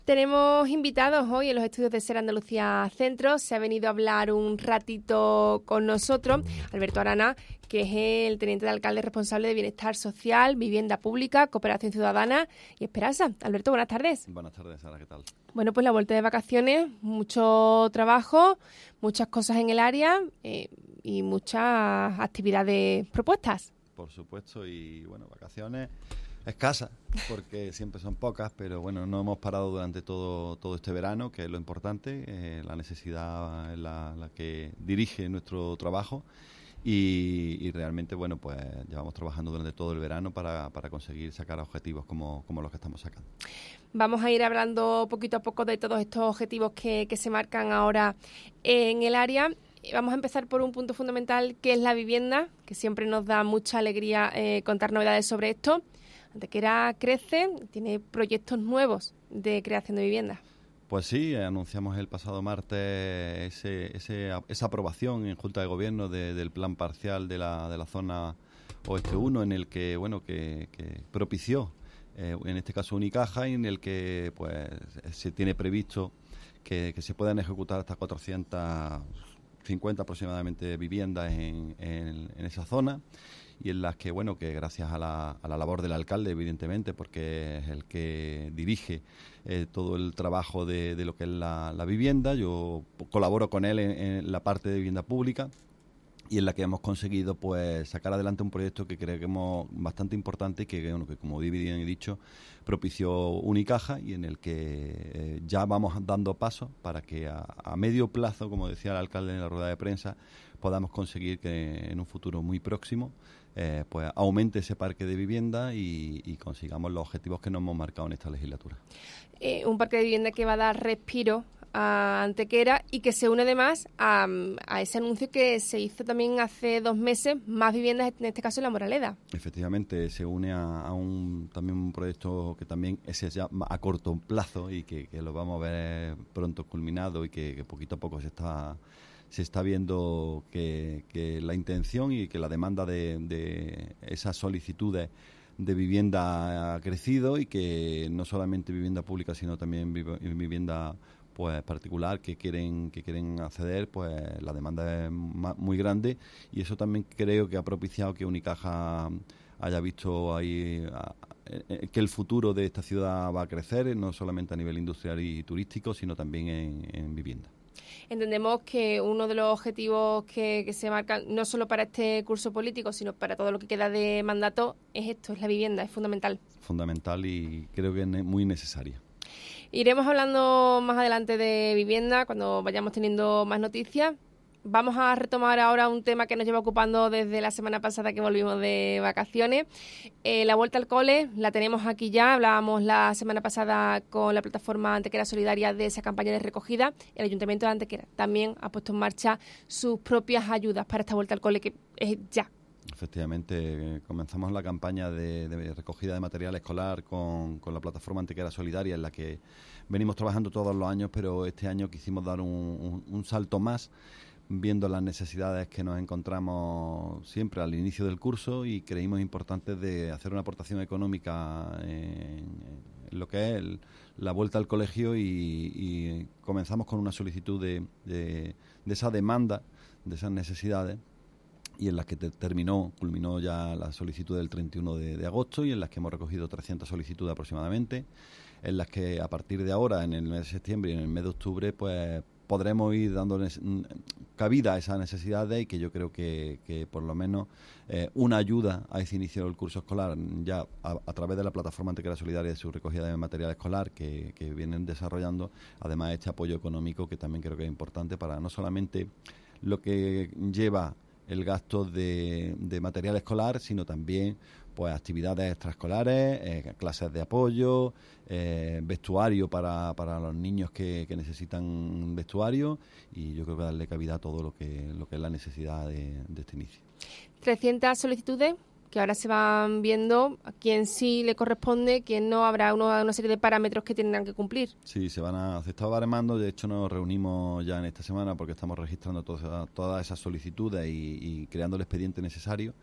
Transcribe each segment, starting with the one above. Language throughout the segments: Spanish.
Tenemos invitados hoy en los estudios de SER Andalucía Centro. Se ha venido a hablar un ratito con nosotros Alberto Arana, que es el teniente de alcalde responsable de Bienestar Social, Vivienda Pública, Cooperación Ciudadana y Esperanza. Alberto, buenas tardes. Buenas tardes, Sara, ¿qué tal? Bueno, pues la vuelta de vacaciones, mucho trabajo, muchas cosas en el área y muchas actividades propuestas. Por supuesto, y bueno, vacaciones escasas, porque siempre son pocas, pero bueno, no hemos parado durante todo este verano, que es lo importante, la necesidad es la que dirige nuestro trabajo y realmente, bueno, pues llevamos trabajando durante todo el verano para conseguir sacar objetivos como los que estamos sacando. Vamos a ir hablando poquito a poco de todos estos objetivos que se marcan ahora en el área. Vamos a empezar por un punto fundamental, que es la vivienda, que siempre nos da mucha alegría contar novedades sobre esto. Antequera crece, tiene proyectos nuevos de creación de vivienda. Pues sí, anunciamos el pasado martes esa aprobación en Junta de Gobierno del plan parcial de la zona Oeste 1, en el que que propició, en este caso Unicaja, y en el que pues se tiene previsto que se puedan ejecutar hasta 450 aproximadamente viviendas en esa zona, y en las que gracias a la labor del alcalde, evidentemente, porque es el que dirige todo el trabajo de lo que es la vivienda. Yo colaboro con él en la parte de vivienda pública, y en la que hemos conseguido pues sacar adelante un proyecto que creemos bastante importante y que como bien he dicho, propició Unicaja, y en el que ya vamos dando pasos para que a medio plazo, como decía el alcalde en la rueda de prensa, podamos conseguir que en un futuro muy próximo pues aumente ese parque de vivienda y consigamos los objetivos que nos hemos marcado en esta legislatura. Un parque de vivienda que va a dar respiro a Antequera y que se une además a ese anuncio que se hizo también hace 2 meses, más viviendas, en este caso en La Moraleda. Efectivamente, se une a también un proyecto que también ese ya a corto plazo y que lo vamos a ver pronto culminado, y que poquito a poco se está viendo que la intención y que la demanda de esas solicitudes de vivienda ha crecido, y que no solamente vivienda pública, sino también vivienda pues particular que quieren acceder, pues la demanda es muy grande, y eso también creo que ha propiciado que Unicaja haya visto ahí que el futuro de esta ciudad va a crecer, no solamente a nivel industrial y turístico, sino también en vivienda. Entendemos que uno de los objetivos que se marcan, no solo para este curso político, sino para todo lo que queda de mandato, es esto, es la vivienda, es fundamental. Fundamental, y creo que es muy necesaria. Iremos hablando más adelante de vivienda cuando vayamos teniendo más noticias. Vamos a retomar ahora un tema que nos lleva ocupando desde la semana pasada que volvimos de vacaciones. La vuelta al cole la tenemos aquí ya. Hablábamos la semana pasada con la plataforma Antequera Solidaria de esa campaña de recogida. El Ayuntamiento de Antequera también ha puesto en marcha sus propias ayudas para esta vuelta al cole, que es ya. Efectivamente, comenzamos la campaña de recogida de material escolar con la plataforma Antequera Solidaria, en la que venimos trabajando todos los años, pero este año quisimos dar un salto más, viendo las necesidades que nos encontramos siempre al inicio del curso, y creímos importante de hacer una aportación económica en lo que es la vuelta al colegio, y comenzamos con una solicitud de esa demanda, de esas necesidades, y en las que culminó ya la solicitud del 31 de agosto, y en las que hemos recogido 300 solicitudes aproximadamente, en las que a partir de ahora, en el mes de septiembre y en el mes de octubre, pues podremos ir dando cabida a esas necesidades, y que yo creo que por lo menos una ayuda a ese inicio del curso escolar, ya a través de la plataforma Antequera Solidaria de su recogida de material escolar que vienen desarrollando, además este apoyo económico, que también creo que es importante para no solamente lo que lleva el gasto de material escolar, sino también pues actividades extraescolares, clases de apoyo, vestuario para los niños que necesitan vestuario, y yo creo que darle cabida a todo lo que es la necesidad de este inicio. 300 solicitudes que ahora se van viendo a quién sí le corresponde, quién no. Habrá una serie de parámetros que tendrán que cumplir. Sí, se está baremando. De hecho, nos reunimos ya en esta semana porque estamos registrando todas esas solicitudes y creando el expediente necesario.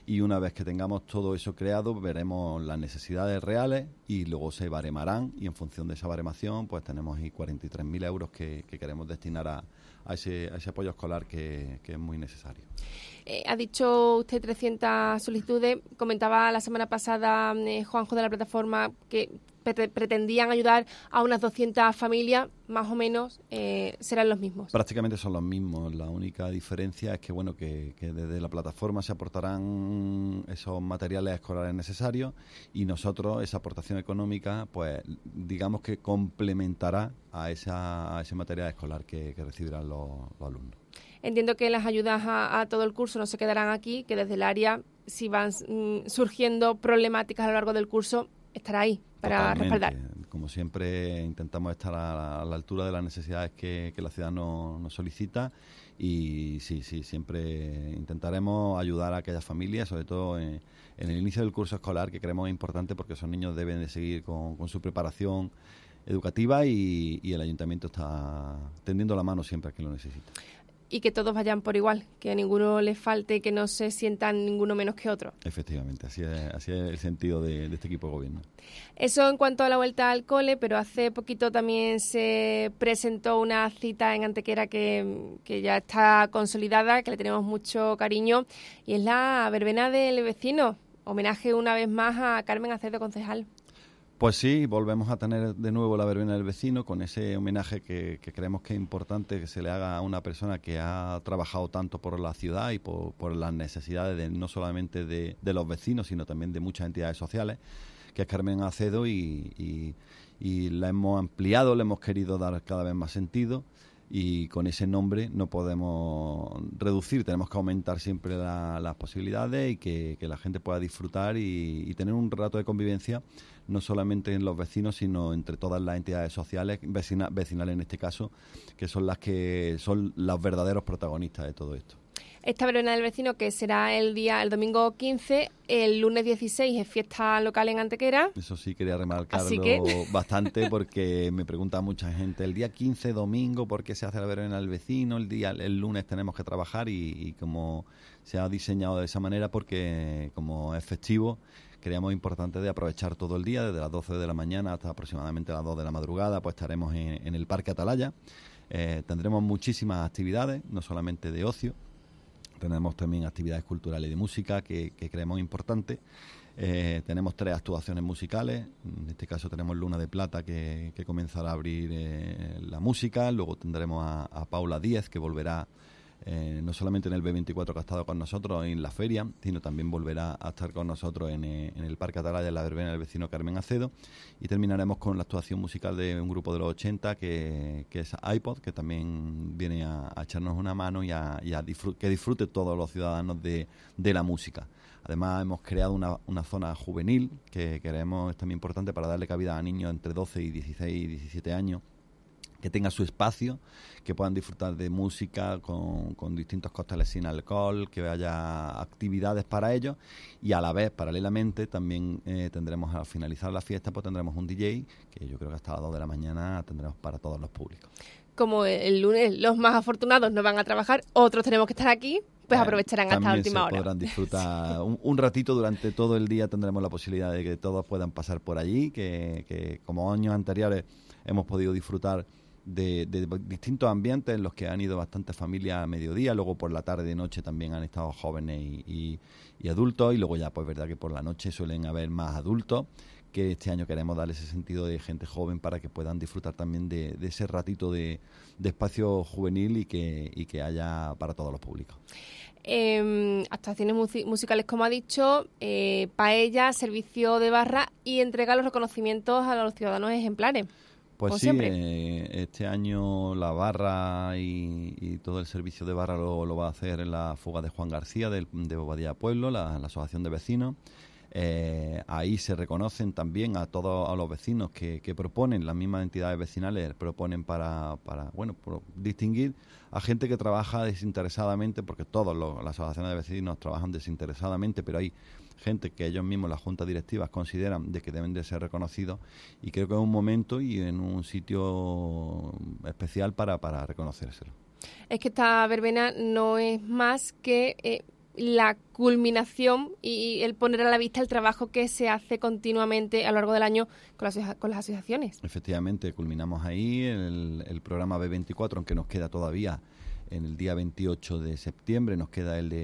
y una vez que tengamos todo eso creado veremos las necesidades reales y luego se baremarán y en función de esa baremación pues tenemos ahí 43.000 euros que queremos destinar a ese apoyo escolar que es muy necesario. Ha dicho usted 300 solicitudes. Comentaba la semana pasada Juanjo de la plataforma que pretendían ayudar a unas 200 familias, más o menos, serán los mismos. Prácticamente son los mismos. La única diferencia es que que desde la plataforma se aportarán esos materiales escolares necesarios y nosotros esa aportación económica, pues digamos que complementará a ese material escolar que recibirán los alumnos. Entiendo que las ayudas a todo el curso no se quedarán aquí, que desde el área, si van surgiendo problemáticas a lo largo del curso, estará ahí para respaldar. Como siempre, intentamos estar a la altura de las necesidades que la ciudad nos solicita y sí, siempre intentaremos ayudar a aquellas familias, sobre todo en el inicio del curso escolar, que creemos importante porque esos niños deben de seguir con su preparación educativa y el ayuntamiento está tendiendo la mano siempre a quien lo necesita. Y que todos vayan por igual, que a ninguno les falte, que no se sientan ninguno menos que otro. Efectivamente, así es el sentido de este equipo de gobierno. Eso en cuanto a la vuelta al cole, pero hace poquito también se presentó una cita en Antequera que ya está consolidada, que le tenemos mucho cariño, y es la verbena del vecino. Homenaje una vez más a Carmen Acedo, concejal. Pues sí, volvemos a tener de nuevo la verbena del vecino con ese homenaje que creemos que es importante que se le haga a una persona que ha trabajado tanto por la ciudad y por las necesidades no solamente de los vecinos, sino también de muchas entidades sociales, que es Carmen Acedo y la hemos ampliado, le hemos querido dar cada vez más sentido y con ese nombre no podemos reducir, tenemos que aumentar siempre las posibilidades y que la gente pueda disfrutar y tener un rato de convivencia no solamente en los vecinos, sino entre todas las entidades sociales, vecinales en este caso, que son las que son los verdaderos protagonistas de todo esto. Esta verbena del vecino, que será el domingo 15, el lunes 16 es fiesta local en Antequera. Eso sí quería remarcarlo bastante porque me pregunta mucha gente, el día 15 domingo, ¿por qué se hace la verbena del vecino? El lunes tenemos que trabajar y como se ha diseñado de esa manera porque como es festivo, creíamos importante de aprovechar todo el día, desde las 12 de la mañana hasta aproximadamente las 2 de la madrugada, pues estaremos en el Parque Atalaya. Tendremos muchísimas actividades, no solamente de ocio, tenemos también actividades culturales y de música que creemos importantes. Tenemos 3 actuaciones musicales, en este caso tenemos Luna de Plata que comenzará a abrir la música, luego tendremos a Paula Díez que volverá no solamente en el B24 que ha estado con nosotros en la feria, sino también volverá a estar con nosotros en el Parque Atalaya, en la verbena del vecino Carmen Acedo, y terminaremos con la actuación musical de un grupo de los 80 que es iPod, que también viene a echarnos una mano y que disfrute todos los ciudadanos de la música. Además hemos creado una zona juvenil que creemos es también importante para darle cabida a niños entre 12 y 16 y 17 años, que tenga su espacio, que puedan disfrutar de música con distintos cócteles sin alcohol, que haya actividades para ellos y a la vez, paralelamente, también tendremos al finalizar la fiesta, pues tendremos un DJ, que yo creo que hasta las 2 de la mañana tendremos para todos los públicos. Como el lunes los más afortunados no van a trabajar, otros tenemos que estar aquí, pues aprovecharán hasta la última hora. También se podrán disfrutar un ratito durante todo el día, tendremos la posibilidad de que todos puedan pasar por allí, que como años anteriores hemos podido disfrutar de distintos ambientes en los que han ido bastantes familias a mediodía, luego por la tarde y noche también han estado jóvenes y adultos, y luego ya pues verdad que por la noche suelen haber más adultos, que este año queremos darle ese sentido de gente joven para que puedan disfrutar también de ese ratito de espacio juvenil y que haya para todos los públicos. Actuaciones musicales, como ha dicho, paella, servicio de barra y entrega los reconocimientos a los ciudadanos ejemplares. Pues sí, este año la barra y todo el servicio de barra lo va a hacer en la fuga de Juan García de Bobadilla Pueblo, la asociación de vecinos. Ahí se reconocen también a todos los vecinos que proponen, las mismas entidades vecinales proponen para distinguir a gente que trabaja desinteresadamente, porque todas las asociaciones de vecinos trabajan desinteresadamente, pero hay gente que ellos mismos, las juntas directivas, consideran de que deben de ser reconocidos, y creo que es un momento y en un sitio especial para reconocérselo. Es que esta verbena no es más que la culminación y el poner a la vista el trabajo que se hace continuamente a lo largo del año con las asociaciones. Efectivamente, culminamos ahí el programa B24, aunque nos queda todavía en el día 28 de septiembre, nos queda el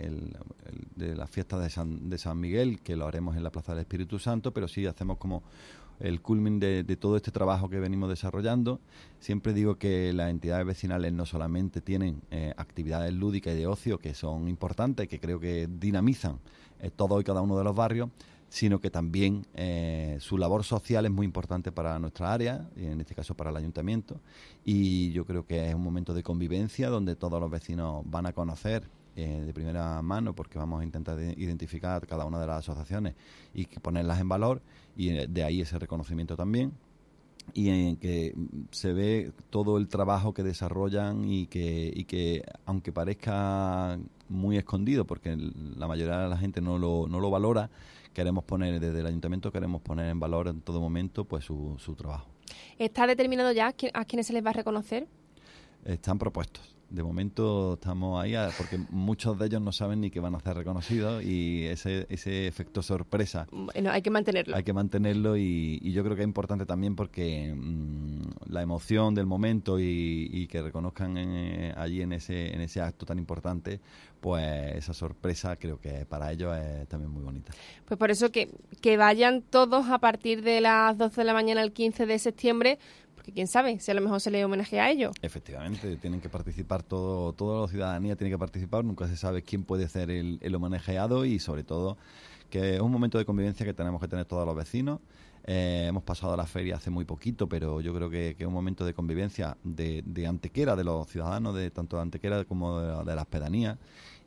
de la fiesta de San Miguel, que lo haremos en la Plaza del Espíritu Santo, pero sí hacemos como el culmin de todo este trabajo que venimos desarrollando. Siempre digo que las entidades vecinales no solamente tienen actividades lúdicas y de ocio que son importantes, que creo que dinamizan todo y cada uno de los barrios, sino que también su labor social es muy importante para nuestra área, y en este caso para el ayuntamiento, y yo creo que es un momento de convivencia donde todos los vecinos van a conocer de primera mano, porque vamos a intentar identificar cada una de las asociaciones y ponerlas en valor, y de ahí ese reconocimiento también, y en que se ve todo el trabajo que desarrollan y que aunque parezca muy escondido, porque la mayoría de la gente no lo valora, queremos poner desde el ayuntamiento, queremos poner en valor en todo momento pues su trabajo. ¿Está determinado ya a quiénes se les va a reconocer? Están propuestos. De momento estamos ahí porque muchos de ellos no saben ni que van a ser reconocidos, y ese efecto sorpresa bueno, hay que mantenerlo. Hay que mantenerlo, y yo creo que es importante también porque la emoción del momento y que reconozcan allí en ese acto tan importante, pues esa sorpresa creo que para ellos es también muy bonita. Pues por eso que vayan todos a partir de las 12 de la mañana el 15 de septiembre, porque quién sabe, si a lo mejor se le homenajea a ellos. Efectivamente, tienen que participar toda la ciudadanía tiene que participar, nunca se sabe quién puede ser el homenajeado, y sobre todo que es un momento de convivencia que tenemos que tener todos los vecinos. Hemos pasado la feria hace muy poquito, pero yo creo que es un momento de convivencia de Antequera, de los ciudadanos, de tanto de Antequera como de las pedanías,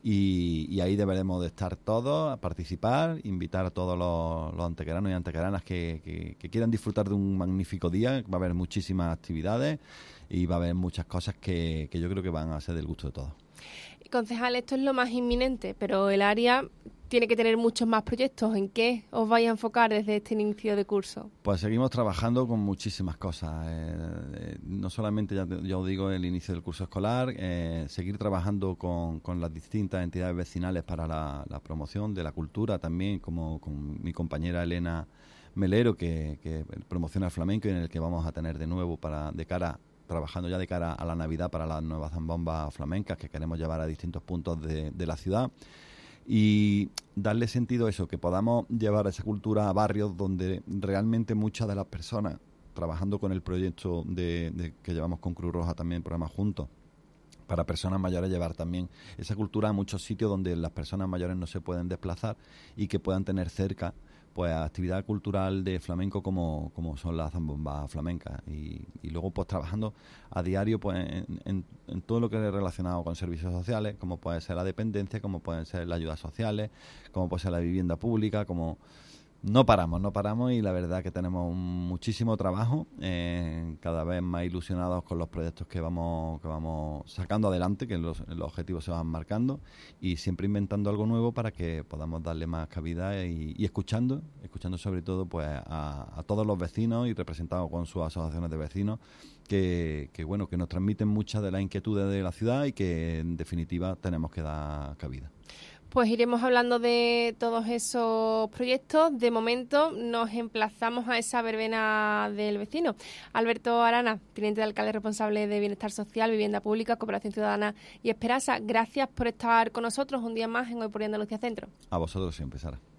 y ahí deberemos de estar todos a participar, invitar a todos los antequeranos y antequeranas que quieran disfrutar de un magnífico día. Va a haber muchísimas actividades y va a haber muchas cosas que yo creo que van a ser del gusto de todos. Concejal, esto es lo más inminente, pero el área tiene que tener muchos más proyectos. ¿En qué os vais a enfocar desde este inicio de curso? Pues seguimos trabajando con muchísimas cosas. No solamente, ya os digo, el inicio del curso escolar, seguir trabajando con las distintas entidades vecinales para la promoción de la cultura, también como con mi compañera Elena Melero, que promociona el flamenco, y en el que vamos a tener de nuevo trabajando ya de cara a la Navidad para las nuevas zambombas flamencas que queremos llevar a distintos puntos de la ciudad, y darle sentido a eso, que podamos llevar esa cultura a barrios donde realmente muchas de las personas, trabajando con el proyecto que llevamos con Cruz Roja también, programa juntos, para personas mayores, llevar también esa cultura a muchos sitios donde las personas mayores no se pueden desplazar y que puedan tener cerca pues actividad cultural de flamenco como son las zambombas flamencas, y luego pues trabajando a diario pues en todo lo que es relacionado con servicios sociales, como puede ser la dependencia, como pueden ser las ayudas sociales, como puede ser la vivienda pública, como no paramos, y la verdad que tenemos muchísimo trabajo, cada vez más ilusionados con los proyectos que vamos sacando adelante, que los objetivos se van marcando, y siempre inventando algo nuevo para que podamos darle más cabida y escuchando sobre todo pues a todos los vecinos y representados con sus asociaciones de vecinos, que nos transmiten muchas de las inquietudes de la ciudad y que en definitiva tenemos que dar cabida. Pues iremos hablando de todos esos proyectos. De momento nos emplazamos a esa verbena del vecino. Alberto Arana, teniente de alcalde responsable de Bienestar Social, Vivienda Pública, Cooperación Ciudadana y Esperanza, gracias por estar con nosotros un día más en Hoy por Andalucía Centro. A vosotros siempre, Sara.